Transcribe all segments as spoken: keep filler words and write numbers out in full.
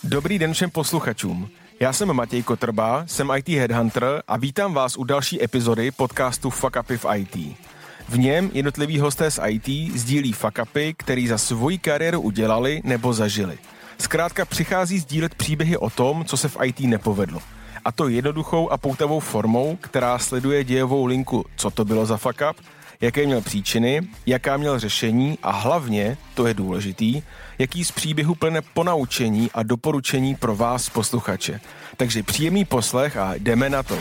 Dobrý den všem posluchačům. Já jsem Matěj Kotrba, jsem í té Headhunter a vítám vás u další epizody podcastu Fuck Upy v í té. V něm jednotliví hosté z í té sdílí fuck upy, který za svoji kariéru udělali nebo zažili. Zkrátka přichází sdílet příběhy o tom, co se v í té nepovedlo. A to jednoduchou a poutavou formou, která sleduje dějovou linku, co to bylo za fuck up, jaké měl příčiny, jaká měl řešení a hlavně, to je důležitý, jaký z příběhu plne ponaučení a doporučení pro vás, posluchače. Takže příjemný poslech a jdeme na to.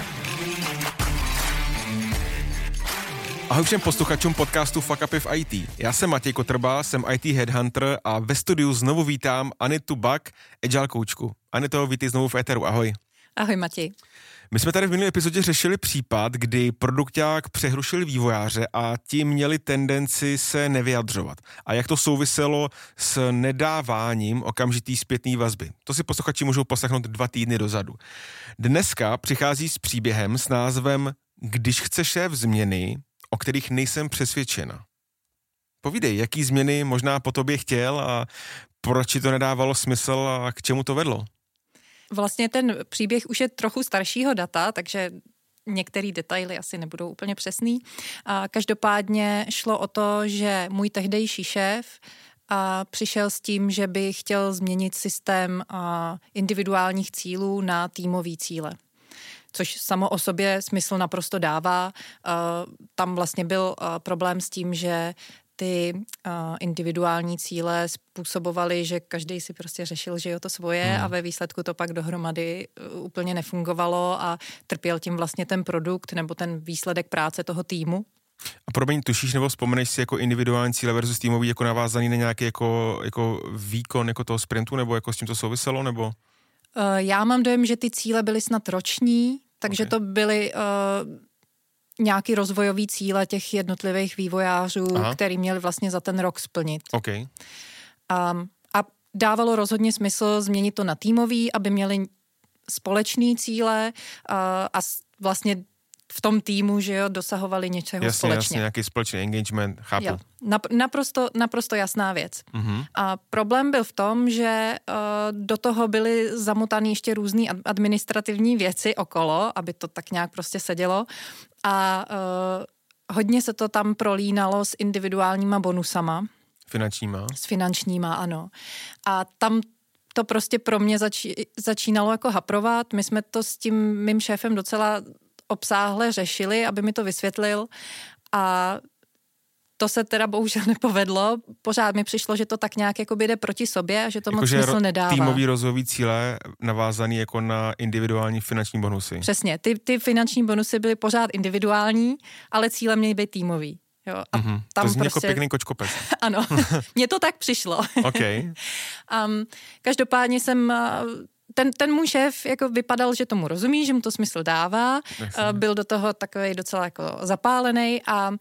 Ahoj všem posluchačům podcastu Fuck Upy v í té. Já jsem Matěj Kotrba, jsem í té Headhunter a ve studiu znovu vítám Anitu Bak, Agile Koučku. Anito, vítej znovu v éteru, ahoj. Ahoj Matěj. My jsme tady v minulé epizodě řešili případ, kdy produkťák přehrušil vývojáře a ti měli tendenci se nevyjadřovat. A jak to souviselo s nedáváním okamžitý zpětný vazby. To si posluchači můžou poslechnout dva týdny dozadu. Dneska přichází s příběhem s názvem Když chce šéf změny, o kterých nejsem přesvědčena. Povídej, jaký změny možná po tobě chtěl a proč ti to nedávalo smysl a k čemu to vedlo? Vlastně ten příběh už je trochu staršího data, takže některé detaily asi nebudou úplně přesný. A každopádně šlo o to, že můj tehdejší šéf a přišel s tím, že by chtěl změnit systém a individuálních cílů na týmový cíle. Což samo o sobě smysl naprosto dává. Tam vlastně byl problém s tím, že ty uh, individuální cíle způsobovaly, že každý si prostě řešil, že jo, to svoje hmm. a ve výsledku to pak dohromady uh, úplně nefungovalo a trpěl tím vlastně ten produkt nebo ten výsledek práce toho týmu. A promiň, tušíš nebo vzpomeneš si jako individuální cíle versus týmový jako navázaný na nějaký jako, jako výkon jako toho sprintu nebo jako s tím to souviselo nebo? Uh, já mám dojem, že ty cíle byly snad roční, takže okay. to byly uh, nějaký rozvojový cíle těch jednotlivých vývojářů, Aha. který měli vlastně za ten rok splnit. Okay. Um, a dávalo rozhodně smysl změnit to na týmový, aby měli společný cíle uh, a vlastně v tom týmu, že jo, dosahovali něčeho jasně, společně. Jasně, nějaký společný engagement, chápu. Jo, nap- naprosto, naprosto jasná věc. Mm-hmm. A problém byl v tom, že uh, do toho byly zamotaný ještě různé administrativní věci okolo, aby to tak nějak prostě sedělo. A uh, hodně se to tam prolínalo s individuálníma bonusama. Finančníma. S finančníma, ano. A tam to prostě pro mě zači- začínalo jako haprovat. My jsme to s tím mým šéfem docela obsáhle řešili, aby mi to vysvětlil a to se teda bohužel nepovedlo. Pořád mi přišlo, že to tak nějak jakoby jde proti sobě a že to jako moc smysl nedává. Týmový rozvojový cíle navázaný jako na individuální finanční bonusy. Přesně, ty, ty finanční bonusy byly pořád individuální, ale cíle měly být týmový. Jo, a mm-hmm. tam to zní prostě... jako pěkný kočkopes. Ano, mně to tak přišlo. Okay. um, každopádně jsem... Ten, ten můj šéf jako vypadal, že tomu rozumí, že mu to smysl dává. Uh, byl do toho takový docela jako zapálený a uh,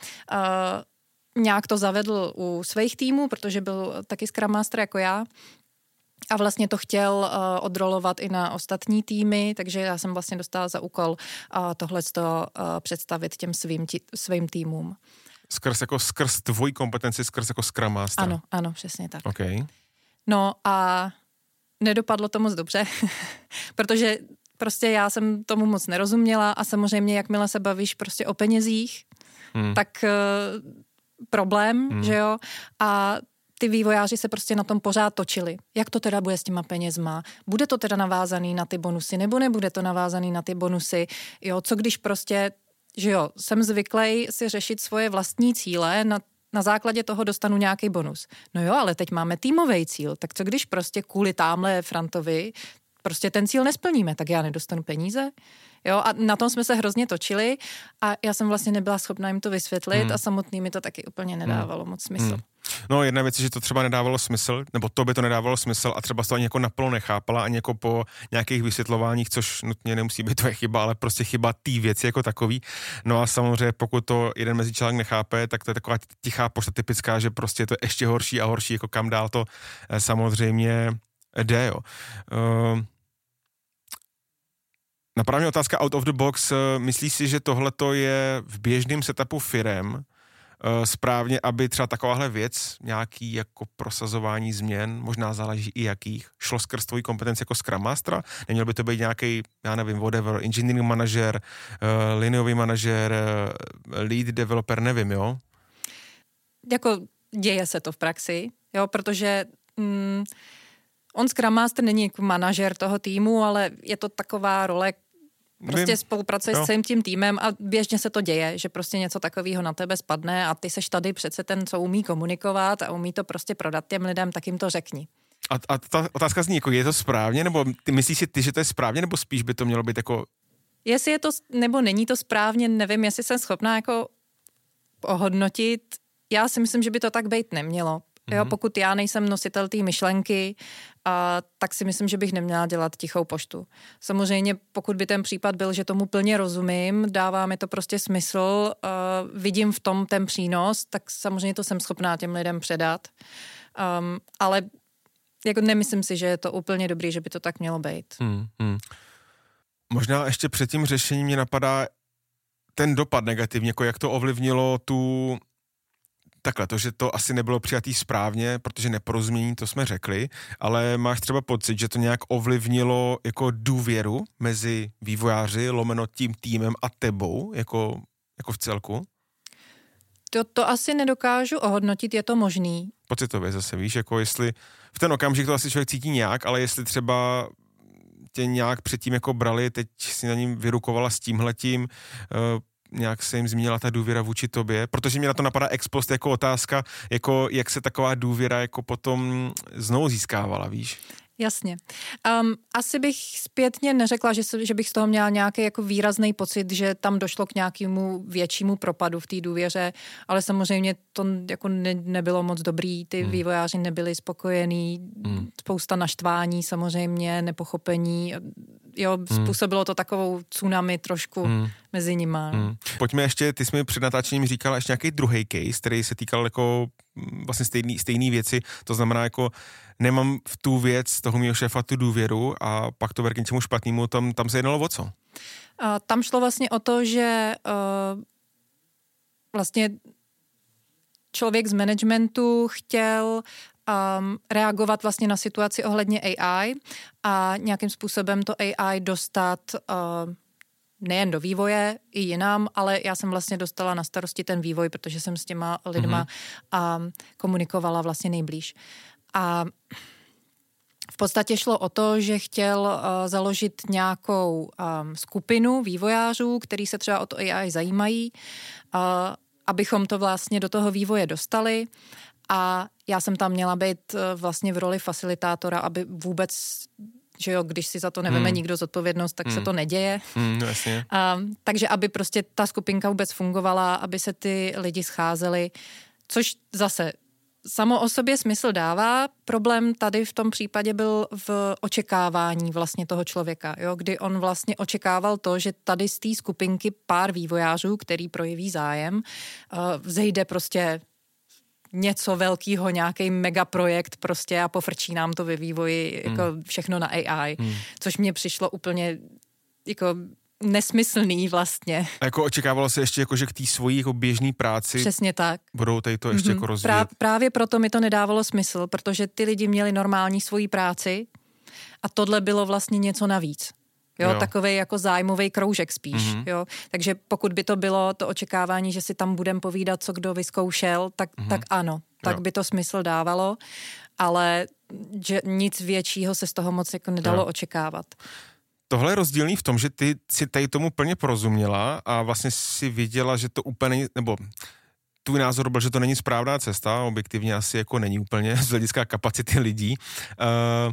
nějak to zavedl u svých týmů, protože byl taky Scrum Master jako já. A vlastně to chtěl uh, odrolovat i na ostatní týmy, takže já jsem vlastně dostala za úkol uh, tohleto uh, představit těm svým, tí, svým týmům. Skrz jako skrz tvojí kompetenci, skrz jako Scrum Master. Ano, ano, přesně tak. Okay. No a nedopadlo to moc dobře, protože prostě já jsem tomu moc nerozuměla a samozřejmě jakmile se bavíš prostě o penězích, hmm. tak uh, problém, hmm. že jo, a ty vývojáři se prostě na tom pořád točili. Jak to teda bude s těma penězma? Bude to teda navázaný na ty bonusy, nebo nebude to navázaný na ty bonusy? Jo, co když prostě, že jo, jsem zvyklý si řešit svoje vlastní cíle, na na základě toho dostanu nějaký bonus. No jo, ale teď máme týmový cíl, tak co když prostě kvůli támhle Frantovi prostě ten cíl nesplníme, tak já nedostanu peníze? Jo, a na tom jsme se hrozně točili a já jsem vlastně nebyla schopná jim to vysvětlit hmm. a samotný mi to taky úplně nedávalo hmm. moc smysl. Hmm. No jedna věc je, že to třeba nedávalo smysl, nebo to by to nedávalo smysl a třeba to ani jako naplno nechápala, ani jako po nějakých vysvětlováních, což nutně nemusí být tvoje chyba, ale prostě chyba té věci jako takový. No a samozřejmě pokud to jeden mezičlánek nechápe, tak to je taková tichá pošta typická, že prostě je to ještě horší a horší, jako kam dál to samozřejmě jde, jo. Uh, Napravně otázka out of the box. Myslíš si, že tohleto je v běžném setupu firem správně, aby třeba takováhle věc, nějaký jako prosazování změn, možná záleží i jakých, šlo skrz tvojí kompetenci jako Scrum Mastera? Neměl by to být nějaký, já nevím, whatever, engineering manažer, uh, liniový manažer, uh, lead developer, nevím, jo? Jako děje se to v praxi, jo, protože mm, on Scrum Master není jako manažer toho týmu, ale je to taková role, prostě Vím. spolupracuje jo. s celým tím týmem a běžně se to děje, že prostě něco takového na tebe spadne a ty seš tady přece ten, co umí komunikovat a umí to prostě prodat těm lidem, tak jim to řekni. A, a ta otázka zní, jako je to správně, nebo ty myslíš si ty, že to je správně, nebo spíš by to mělo být jako... Jestli je to, nebo není to správně, nevím, jestli jsem schopná jako ohodnotit. Já si myslím, že by to tak být nemělo. Jo, pokud já nejsem nositel té myšlenky, a, tak si myslím, že bych neměla dělat tichou poštu. Samozřejmě, pokud by ten případ byl, že tomu plně rozumím, dává mi to prostě smysl, a, vidím v tom ten přínos, tak samozřejmě to jsem schopná těm lidem předat. Um, ale jako nemyslím si, že je to úplně dobrý, že by to tak mělo být. Hmm, hmm. Možná ještě před tím řešením mě napadá ten dopad negativně, jako jak to ovlivnilo tu... Takhle, to, že to asi nebylo přijatý správně, protože neporozumění, to jsme řekli, ale máš třeba pocit, že to nějak ovlivnilo jako důvěru mezi vývojáři, lomeno tím týmem a tebou, jako, jako v celku? To, to asi nedokážu ohodnotit, je to možný. Pocitově zase, víš, jako jestli v ten okamžik to asi člověk cítí nějak, ale jestli třeba tě nějak předtím jako brali, teď si na ním vyrukovala s tímhletím, uh, nějak se jim změnila ta důvěra vůči tobě, protože mě na to napadá ex post jako otázka, jako jak se taková důvěra jako potom znovu získávala, víš? Jasně. Um, asi bych zpětně neřekla, že, se, že bych z toho měla nějaký jako výrazný pocit, že tam došlo k nějakému většímu propadu v té důvěře, ale samozřejmě to jako ne, nebylo moc dobrý, ty hmm. vývojáři nebyli spokojení, hmm. spousta naštvání samozřejmě, nepochopení, jo, způsobilo to takovou tsunami trošku hmm. mezi nima. Hmm. Pojďme ještě, ty jsi mi před natáčením říkala ještě nějaký druhý case, který se týkal jako vlastně stejný, stejný věci, to znamená jako nemám v tu věc toho mýho šéfa tu důvěru a pak to vede k něčemu špatnému, tam, tam se jednalo o co? A tam šlo vlastně o to, že uh, vlastně člověk z managementu chtěl um, reagovat vlastně na situaci ohledně A I a nějakým způsobem to A I dostat uh, nejen do vývoje, i jinam, ale já jsem vlastně dostala na starosti ten vývoj, protože jsem s těma lidma mm-hmm. um, komunikovala vlastně nejblíž. A v podstatě šlo o to, že chtěl uh, založit nějakou um, skupinu vývojářů, který se třeba o to A I zajímají, uh, abychom to vlastně do toho vývoje dostali. A já jsem tam měla být uh, vlastně v roli facilitátora, aby vůbec, že jo, když si za to neveme hmm. nikdo zodpovědnost, tak hmm. se to neděje. Hmm, jasně. Um, takže aby prostě ta skupinka vůbec fungovala, aby se ty lidi scházeli, což zase samo o sobě smysl dává. Problém tady v tom případě byl v očekávání vlastně toho člověka, jo? Kdy on vlastně očekával to, že tady z té skupinky pár vývojářů, který projeví zájem, uh, vzejde prostě něco velkýho, nějaký megaprojekt prostě a pofrčí nám to ve vývoji jako hmm. všechno na A I, hmm. což mně přišlo úplně jako nesmyslný vlastně. A jako očekávalo se ještě jako, že k té svojí jako běžné práci přesně tak. Budou tady to ještě mm-hmm. jako rozvíjet. Prá- právě proto mi to nedávalo smysl, protože ty lidi měli normální svoji práci a tohle bylo vlastně něco navíc. Jo, jo. Takovej jako zájmový kroužek spíš, mm-hmm. jo. Takže pokud by to bylo to očekávání, že si tam budem povídat, co kdo vyzkoušel, tak, mm-hmm. tak ano, tak jo. by to smysl dávalo, ale že nic většího se z toho moc jako nedalo jo. očekávat. Tohle je rozdílný v tom, že ty si tady tomu plně porozuměla a vlastně si viděla, že to úplně není, nebo tvůj názor byl, že to není správná cesta, objektivně asi jako není úplně z hlediska kapacity lidí. Uh,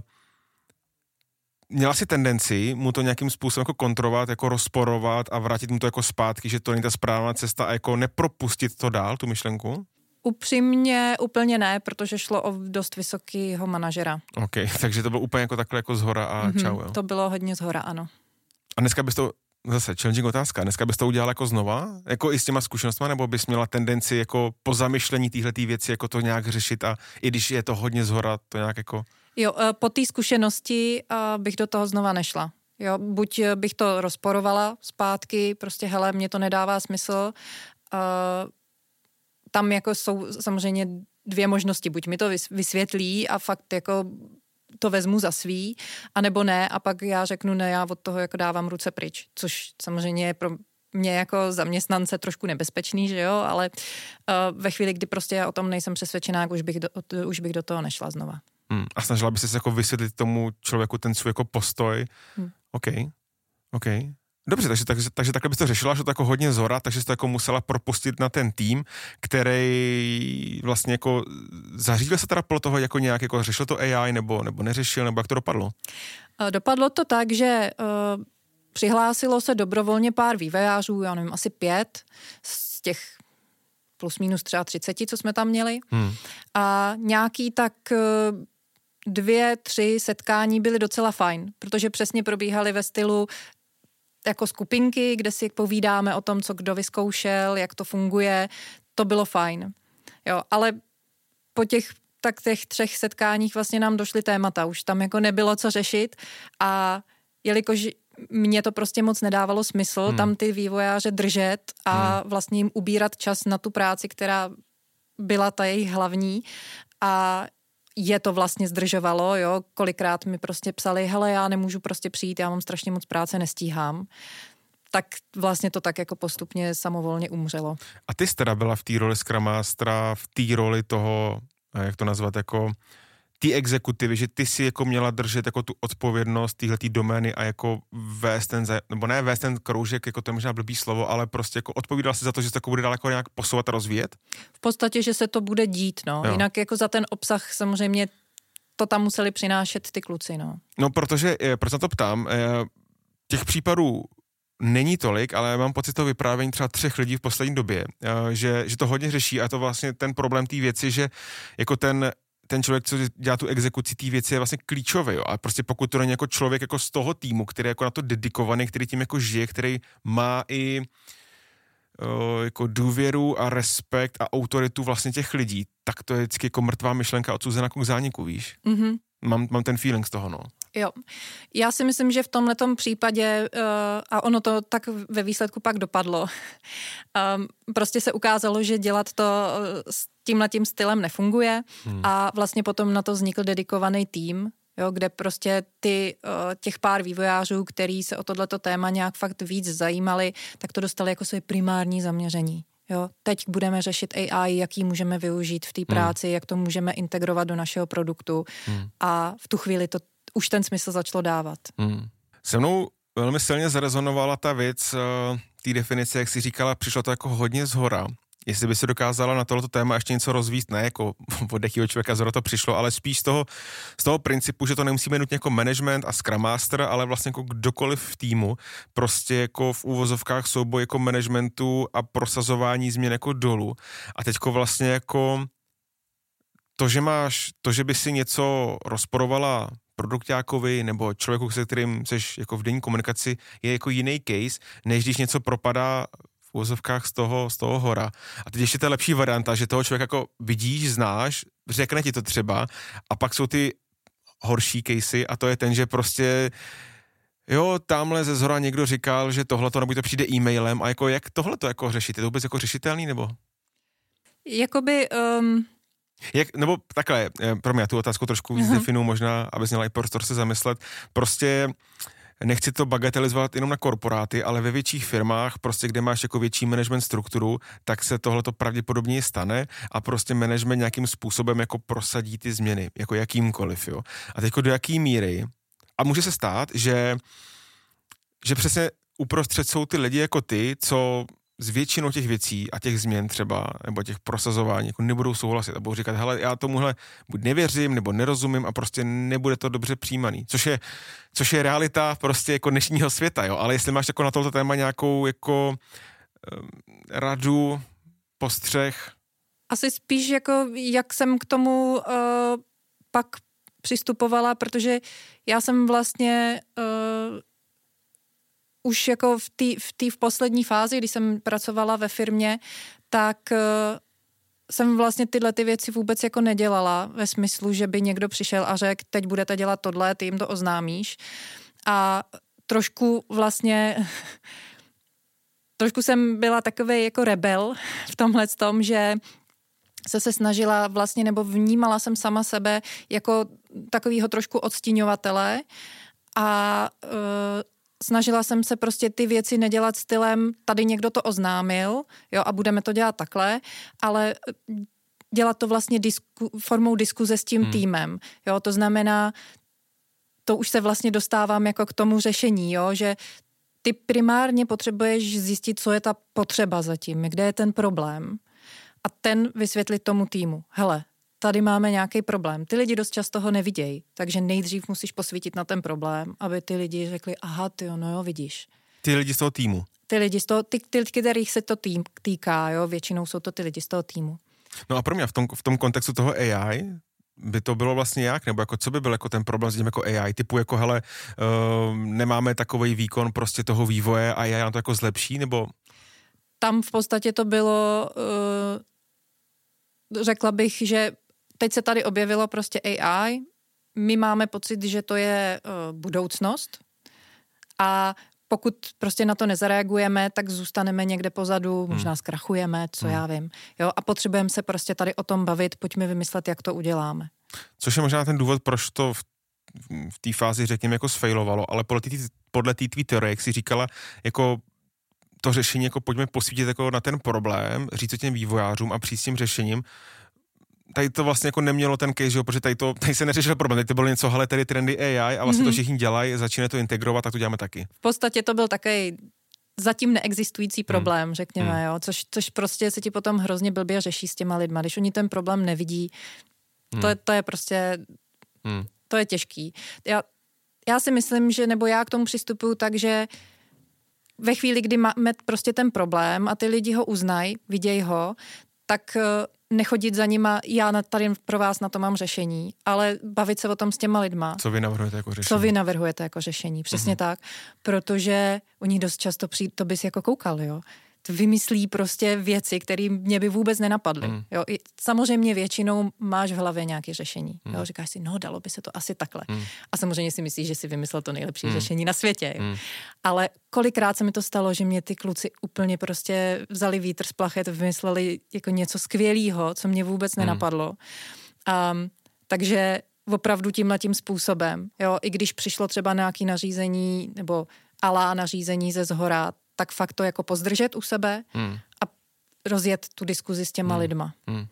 měla si tendenci mu to nějakým způsobem jako kontrolovat, jako rozporovat a vrátit mu to jako zpátky, že to není ta správná cesta a jako nepropustit to dál, tu myšlenku? Upřímně úplně ne, protože šlo o dost vysokýho manažera. OK, takže to bylo úplně jako takhle jako zhora a mm-hmm, čau, jo? To bylo hodně zhora, ano. A dneska bys to, zase challenging otázka, dneska bys to udělala jako znova? Jako i s těma zkušenostmi, nebo bys měla tendenci jako po zamyšlení téhletý věci jako to nějak řešit a i když je to hodně zhora, to nějak jako... Jo, po té zkušenosti bych do toho znova nešla. Jo, buď bych to rozporovala zpátky, prostě hele, mně to nedává smysl, tam jako jsou samozřejmě dvě možnosti. Buď mi to vysvětlí a fakt jako to vezmu za svý, anebo ne a pak já řeknu ne, já od toho jako dávám ruce pryč, což samozřejmě je pro mě jako zaměstnance trošku nebezpečný, že jo, ale uh, ve chvíli, kdy prostě já o tom nejsem přesvědčená, už bych do, už bych do toho nešla znova. Hmm. A snažila by se jako vysvětlit tomu člověku ten svůj jako postoj. Hmm. OK, OK. Dobře, takže, takže, takže takhle bys to řešila, že to jako hodně zhora, takže jsi to jako musela propustit na ten tým, který vlastně jako zařídil se teda podle toho jako nějak jako řešil to A I nebo, nebo neřešil, nebo jak to dopadlo? Dopadlo to tak, že uh, přihlásilo se dobrovolně pár vývojářů, já nevím, asi pět z těch plus minus třeba třiceti, co jsme tam měli. Hmm. A nějaký tak uh, dvě, tři setkání byly docela fajn, protože přesně probíhaly ve stylu jako skupinky, kde si povídáme o tom, co kdo vyzkoušel, jak to funguje, to bylo fajn. Jo, ale po těch tak těch třech setkáních vlastně nám došly témata, už tam jako nebylo co řešit a jelikož mně to prostě moc nedávalo smysl, hmm. tam ty vývojáře držet a hmm. vlastně jim ubírat čas na tu práci, která byla ta jejich hlavní a je to vlastně zdržovalo, jo, kolikrát mi prostě psali, hele, já nemůžu prostě přijít, já mám strašně moc práce, nestíhám. Tak vlastně to tak jako postupně samovolně umřelo. A ty jsi teda byla v té roli Scrum Mastera, v té roli toho, jak to nazvat, jako té exekutivy, že ty si jako měla držet jako tu odpovědnost téhletý domény a jako vést ten, nebo ne vést ten kroužek, jako to je možná blbý slovo, ale prostě jako odpovídala si za to, že se to jako bude daleko nějak posouvat a rozvíjet? V podstatě, že se to bude dít, no. Jo. Jinak jako za ten obsah samozřejmě to tam museli přinášet ty kluci, no. No, protože, proč na to ptám, těch případů není tolik, ale mám pocit toho vyprávění třeba třech lidí v poslední době, že, že to hodně řeší a to vlastně ten problém té věci, že jako ten ten člověk, co dělá tu exekuci té věci, je vlastně klíčový, jo. A prostě pokud to není jako člověk jako z toho týmu, který je jako na to dedikovaný, který tím jako žije, který má i o, jako důvěru a respekt a autoritu vlastně těch lidí, tak to je vždycky jako mrtvá myšlenka odsouzená k zániku, víš? Mm-hmm. Mám, mám ten feeling z toho, no. Jo. Já si myslím, že v tomhletom případě, uh, a ono to tak ve výsledku pak dopadlo, um, prostě se ukázalo, že dělat to uh, s tímhletím stylem nefunguje hmm. a vlastně potom na to vznikl dedikovaný tým, jo, kde prostě ty, uh, těch pár vývojářů, který se o tohleto téma nějak fakt víc zajímali, tak to dostali jako své primární zaměření. Jo, teď budeme řešit A I, jak ji můžeme využít v té práci, hmm. jak to můžeme integrovat do našeho produktu hmm. a v tu chvíli to už ten smysl začalo dávat. Hmm. Se mnou velmi silně zarezonovala ta věc, uh, té definice, jak jsi říkala, přišlo to jako hodně zhora. Jestli by si dokázala na tohleto téma ještě něco rozvíjet, ne jako od jakého člověka zhora to přišlo, ale spíš z toho, z toho principu, že to nemusí být nutně jako management a Scrum Master, ale vlastně jako kdokoliv v týmu, prostě jako v úvozovkách souboj jako managementu a prosazování změn jako dolů. A teďko vlastně jako to, že máš, to, že by si něco rozporovala produkťákovi nebo člověku, se kterým seš jako v denní komunikaci, je jako jiný case, než když něco propadá v úvozovkách z toho, z toho hora. A teď ještě ta lepší varianta, že toho člověka jako vidíš, znáš, řekne ti to třeba a pak jsou ty horší casey a to je ten, že prostě jo, tamhle ze zhora někdo říkal, že tohleto nebo to přijde e-mailem a jako jak tohleto jako řešit? Je to vůbec jako řešitelný nebo? Jakoby... Um... Jak, nebo takhle, pro mě tu otázku trošku víc uh-huh. definu možná, abys měla i prostor se zamyslet. Prostě nechci to bagatelizovat jenom na korporáty, ale ve větších firmách, prostě kde máš jako větší management strukturu, tak se tohleto pravděpodobně stane a prostě management nějakým způsobem jako prosadí ty změny, jako jakýmkoliv, jo. A teďko do jaký míry, a může se stát, že, že přesně uprostřed jsou ty lidi jako ty, co s většinou těch věcí a těch změn třeba, nebo těch prosazování, jako nebudou souhlasit a budou říkat, hele, já tomuhle buď nevěřím, nebo nerozumím a prostě nebude to dobře přijímaný. Což je, což je realita prostě jako dnešního světa, jo. Ale jestli máš jako na toto téma nějakou jako um, radu, postřeh? Asi spíš jako, jak jsem k tomu uh, pak přistupovala, protože já jsem vlastně... Uh, už jako v té v, v poslední fázi, když jsem pracovala ve firmě, tak uh, jsem vlastně tyhle ty věci vůbec jako nedělala ve smyslu, že by někdo přišel a řekl, teď budete dělat tohle, ty jim to oznámíš. A trošku vlastně, trošku jsem byla takovej jako rebel v tomhle tom, že se se snažila vlastně, nebo vnímala jsem sama sebe jako takovýho trošku odstíňovatele a uh, snažila jsem se prostě ty věci nedělat stylem, tady někdo to oznámil, jo, a budeme to dělat takhle, ale dělat to vlastně disku, formou diskuze s tím hmm. týmem, jo, to znamená, to už se vlastně dostávám jako k tomu řešení, jo, že ty primárně potřebuješ zjistit, co je ta potřeba zatím, kde je ten problém a ten vysvětlit tomu týmu. Hele, tady máme nějaký problém. Ty lidi dost často ho nevidějí, takže nejdřív musíš posvítit na ten problém, aby ty lidi řekli, aha, ty jo, no jo, vidíš. Ty lidi z toho týmu. Ty lidi z toho, ty, ty kterých se to tým týká, jo, většinou jsou to ty lidi z toho týmu. No a pro mě v tom, v tom kontextu toho A I by to bylo vlastně jak? Nebo jako co by byl jako ten problém s tím jako A I? Typu jako hele, uh, nemáme takovej výkon prostě toho vývoje a A I nám to jako zlepší, nebo? Tam v podstatě to bylo, uh, řekla bych, že teď se tady objevilo prostě A I, my máme pocit, že to je uh, budoucnost a pokud prostě na to nezareagujeme, tak zůstaneme někde pozadu, možná hmm. zkrachujeme, co hmm. já vím. Jo, a potřebujeme se prostě tady o tom bavit, pojďme vymyslet, jak to uděláme. Což je možná ten důvod, proč to v, v té fázi, řekněme, jako sfailovalo, ale podle té podle té tvý teorie, jak jsi říkala, jako to řešení, jako pojďme posvítit jako na ten problém, říct to těm vývojářům a přijít s tím řešením. Tady to vlastně jako nemělo ten case, jo, protože tady, to, tady se neřešil problém, tady to bylo něco, hele, tady trendy A I a vlastně mm-hmm. to všichni dělají, začínají to integrovat, tak to děláme taky. V podstatě to byl takový zatím neexistující problém, hmm. řekněme, hmm. jo, což, což prostě se ti potom hrozně blbě řeší s těma lidma, když oni ten problém nevidí, hmm. to, je, to je prostě, hmm. to je těžký. Já, já si myslím, že, nebo já k tomu přistupuju tak, že ve chvíli, kdy máme prostě ten problém a ty lidi ho uznají, vidějí ho, tak nechodit za nima, já tady pro vás na to mám řešení, ale bavit se o tom s těma lidma. Co vy navrhujete jako řešení? Co vy navrhujete jako řešení, přesně uh-huh. tak. Protože oni dost často přijít, to bys jako koukal, jo. Vymyslí prostě věci, které mě by vůbec nenapadly. Mm. Jo. Samozřejmě většinou máš v hlavě nějaké řešení. Mm. Jo. Říkáš si, no dalo by se to asi takhle. Mm. A samozřejmě si myslíš, že si vymyslel to nejlepší mm. řešení na světě. Jo. Mm. Ale kolikrát se mi to stalo, že mě ty kluci úplně prostě vzali vítr z plachet, vymysleli jako něco skvělého, co mě vůbec mm. nenapadlo. Um, takže opravdu tímhletím způsobem, jo, i když přišlo třeba nějaké nařízení nebo alá nařízení ze zhora, tak fakt to jako pozdržet u sebe hmm. a rozjet tu diskuzi s těma hmm. lidma. Hmm.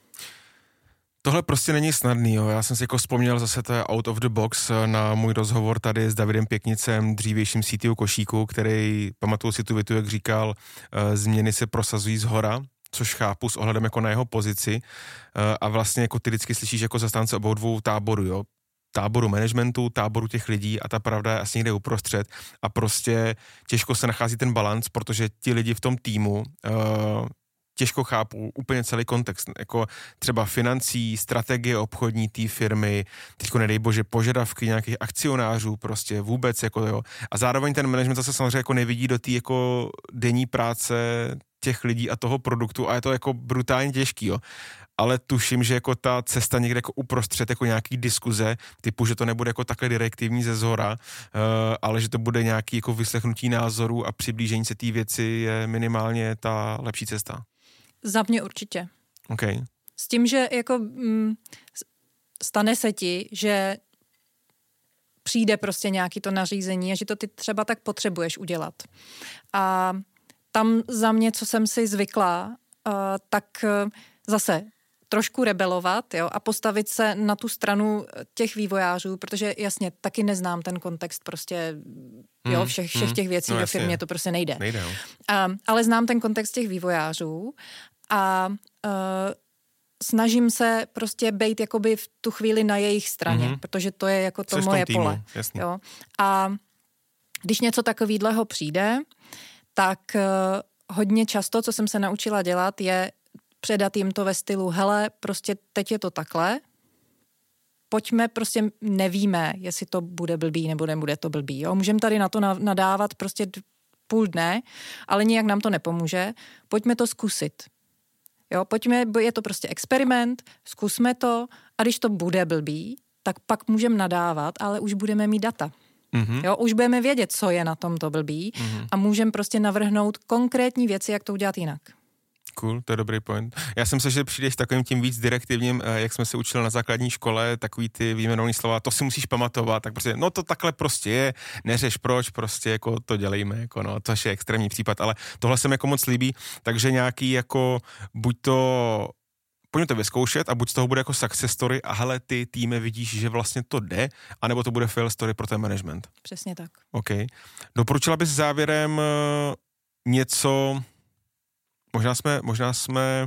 Tohle prostě není snadný, jo. Já jsem si jako vzpomněl zase to je out of the box na můj rozhovor tady s Davidem Pěknicem, dřívějším C T O Košíku, který, pamatuju si tu větu, jak říkal, uh, změny se prosazují zhora, což chápu s ohledem jako na jeho pozici uh, a vlastně jako ty vždycky slyšíš jako zastánce obou dvou táborů, jo. Táboru managementu, táboru těch lidí a ta pravda je asi někde uprostřed a prostě těžko se nachází ten balanc, protože ti lidi v tom týmu uh, těžko chápou úplně celý kontext, jako třeba financí, strategie obchodní té firmy, teďko nedej bože požadavky nějakých akcionářů, prostě vůbec jako jo. A zároveň ten management zase samozřejmě jako nevidí do té jako denní práce těch lidí a toho produktu a je to jako brutálně těžký, jo. Ale tuším, že jako ta cesta někde jako uprostřed jako nějaký diskuze, typu, že to nebude jako takhle direktivní ze zhora, uh, ale že to bude nějaký jako vyslechnutí názorů a přiblížení se té věci je minimálně ta lepší cesta. Za mě určitě. Okay. S tím, že jako mm, stane se ti, že přijde prostě nějaký to nařízení a že to ty třeba tak potřebuješ udělat. A tam za mě, co jsem si zvykla, uh, tak uh, zase trošku rebelovat, jo, a postavit se na tu stranu těch vývojářů, protože jasně, taky neznám ten kontext prostě, jo, všech, všech těch věcí no, ve firmě, to prostě nejde. nejde jo. Um, ale znám ten kontext těch vývojářů a uh, snažím se prostě bejt jakoby v tu chvíli na jejich straně, mm-hmm. protože to je jako to moje pole. Jo. A když něco takovýhleho přijde, tak uh, hodně často, co jsem se naučila dělat, je předat jim to ve stylu, hele, prostě teď je to takhle, pojďme, prostě nevíme, jestli to bude blbý nebo nebude to blbý, jo. Můžeme tady na to nadávat prostě půl dne, ale nijak nám to nepomůže, pojďme to zkusit. Jo, pojďme, je to prostě experiment, zkusme to a když to bude blbý, tak pak můžeme nadávat, ale už budeme mít data. Mm-hmm. Jo, už budeme vědět, co je na tomto blbý mm-hmm. a můžeme prostě navrhnout konkrétní věci, jak to udělat jinak. Cool, to je dobrý point. Já jsem se, že přijdeš takovým tím víc direktivním, jak jsme se učili na základní škole, takový ty výjmenovaný slova, to si musíš pamatovat, tak prostě, no to takhle prostě je, neřeš proč, prostě jako to dělejme, jako no, to je extrémní případ, ale tohle se mi jako moc líbí, takže nějaký jako, buď to, pojďme to vyzkoušet a buď z toho bude jako success story a hele, ty týmy vidíš, že vlastně to jde, anebo to bude fail story pro ten management. Přesně tak. OK. Doporučila bys závěrem něco. Možná jsme, možná jsme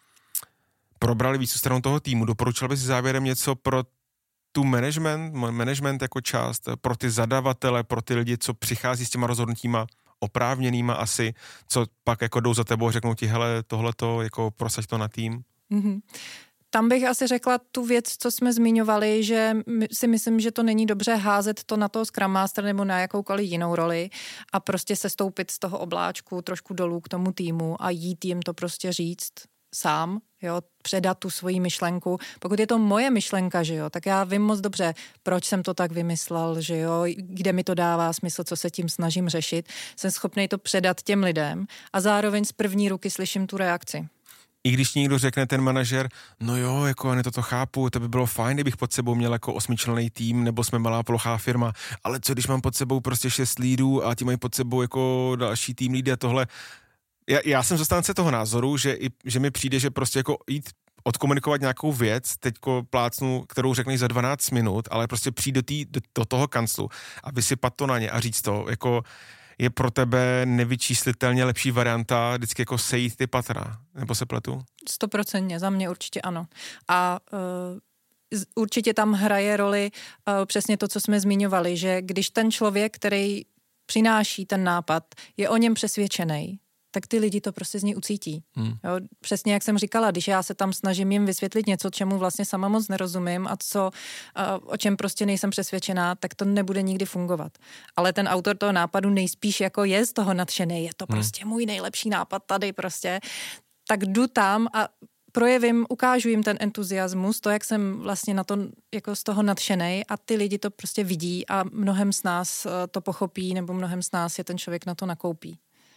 probrali víc stranu toho týmu. Doporučil bys závěrem něco pro tu management, management jako část, pro ty zadavatele, pro ty lidi, co přichází s těma rozhodnutíma oprávněnýma asi, co pak jako jdou za tebou a řeknou ti, hele, tohleto, jako prosaď to na tým? Mm-hmm. Tam bych asi řekla tu věc, co jsme zmiňovali, že si myslím, že to není dobře házet to na toho Scrum Master nebo na jakoukoliv jinou roli a prostě se stoupit z toho obláčku trošku dolů k tomu týmu a jít jim to prostě říct sám, jo, předat tu svoji myšlenku. Pokud je to moje myšlenka, že jo, tak já vím moc dobře, proč jsem to tak vymyslel, že jo, kde mi to dává smysl, co se tím snažím řešit. Jsem schopnej to předat těm lidem a zároveň z první ruky slyším tu reakci. I když někdo řekne ten manažer, no jo, jako já to chápu, to by bylo fajn, kdybych pod sebou měl jako osmičlenný tým, nebo jsme malá plochá firma, ale co když mám pod sebou prostě šest lídů a ti mají pod sebou jako další tým lídy a tohle. Já, já jsem zastánce toho názoru, že, i, že mi přijde, že prostě jako jít odkomunikovat nějakou věc, teďko plácnu, kterou řekneš za dvanáct minut, ale prostě přijít do, tý, do, do toho kanclu a vysypat to na ně a říct to, jako je pro tebe nevyčíslitelně lepší varianta vždycky jako sejít ty patra, nebo se pletu? Stoprocentně, za mě určitě ano. A uh, určitě tam hraje roli uh, přesně to, co jsme zmiňovali, že když ten člověk, který přináší ten nápad, je o něm přesvědčený, tak ty lidi to prostě z ní ucítí. Hmm. Jo, přesně jak jsem říkala, když já se tam snažím jim vysvětlit něco, čemu vlastně sama moc nerozumím a co, o čem prostě nejsem přesvědčená, tak to nebude nikdy fungovat. Ale ten autor toho nápadu nejspíš jako je z toho nadšený, je to hmm. prostě můj nejlepší nápad tady prostě, tak jdu tam a projevím, ukážu jim ten entuziasmus, to, jak jsem vlastně na to jako z toho nadšenej a ty lidi to prostě vidí a mnohem z nás to pochopí nebo mnohem z nás je ten člověk na to nakoupí.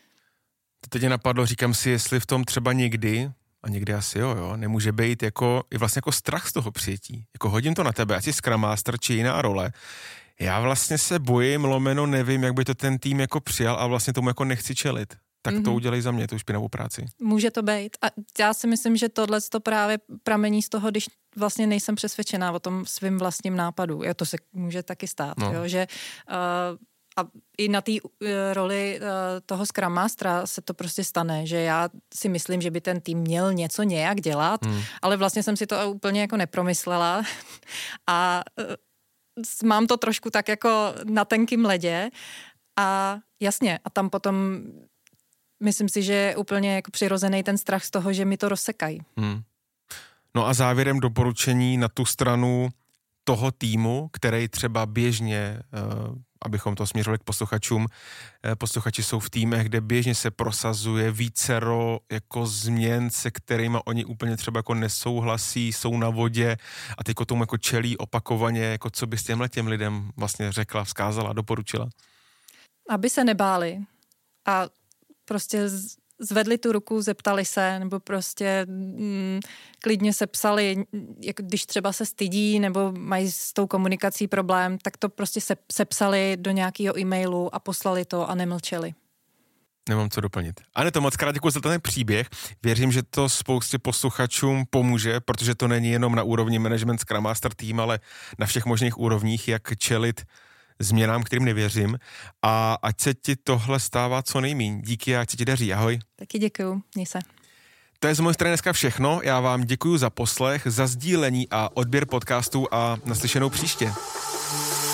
Teď mě napadlo, říkám si, jestli v tom třeba někdy, a někdy asi jo, jo, nemůže být jako, i vlastně jako strach z toho přijetí. Jako hodím to na tebe, ať jsi Scrum Master či jiná role. Já vlastně se bojím, lomeno nevím, jak by to ten tým jako přijal a vlastně tomu jako nechci čelit. Tak mm-hmm. to udělej za mě, tu špinavou práci. Může to být. A já si myslím, že tohle to právě pramení z toho, když vlastně nejsem přesvědčená o tom svým vlastním nápadu. Jo, to se může taky stát, no. jo, že uh, a i na té uh, roli uh, toho Scrum Mastera se to prostě stane, že já si myslím, že by ten tým měl něco nějak dělat, hmm. ale vlastně jsem si to úplně jako nepromyslela a uh, mám to trošku tak jako na tenkým ledě a jasně, a tam potom myslím si, že je úplně jako přirozený ten strach z toho, že mi to rozsekají. Hmm. No a závěrem doporučení na tu stranu toho týmu, který třeba běžně, uh, abychom to směřovali k posluchačům, uh, posluchači jsou v týmech, kde běžně se prosazuje vícero jako změn, se kterými oni úplně třeba jako nesouhlasí, jsou na vodě a teďko tomu jako čelí opakovaně, jako co bys těmhle těm lidem vlastně řekla, vzkázala, doporučila? Aby se nebáli a prostě z zvedli tu ruku, zeptali se, nebo prostě mm, klidně se psali, jak když třeba se stydí, nebo mají s tou komunikací problém, tak to prostě se, se psali do nějakého e-mailu a poslali to a nemlčeli. Nemám co doplnit. Aneto, moc krát děkuji za ten příběh. Věřím, že to spoustě posluchačům pomůže, protože to není jenom na úrovni management Scrum Master tým, ale na všech možných úrovních, jak čelit změnám, kterým nevěřím. A ať se ti tohle stává co nejmíň. Díky a ať se ti daří. Ahoj. Taky děkuju. Měj se. To je z mojej strany dneska všechno. Já vám děkuju za poslech, za sdílení a odběr podcastu a naslyšenou příště.